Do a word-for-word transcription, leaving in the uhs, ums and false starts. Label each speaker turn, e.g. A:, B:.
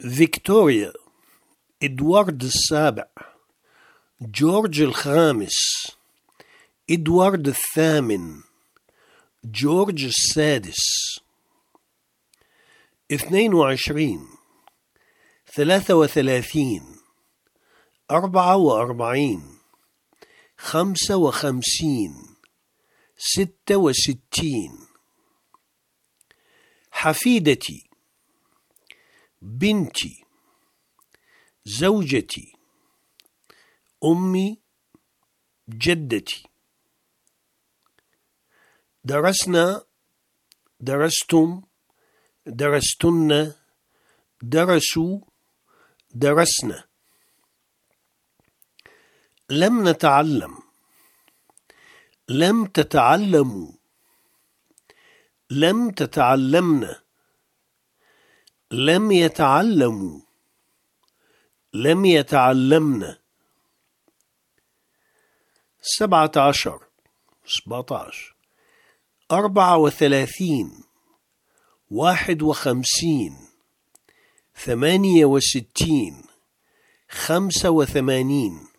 A: فيكتوريا، إدوارد السابع، جورج الخامس، إدوارد الثامن، جورج السادس. اثنين وعشرين، ثلاثة وثلاثين، أربعة وأربعين، خمسة وخمسين، ستة وستين. حفيدتي، بنتي، زوجتي، أمي، جدتي. درسنا، درستم، درستن، درسوا، درسنا. لم نتعلم، لم تتعلموا، لم تتعلمن، لم يتعلموا، لم يتعلمن. سبعة عشر، سبعة عشر، أربعة وثلاثين، واحد وخمسين، ثمانية وستين، خمسة وثمانين.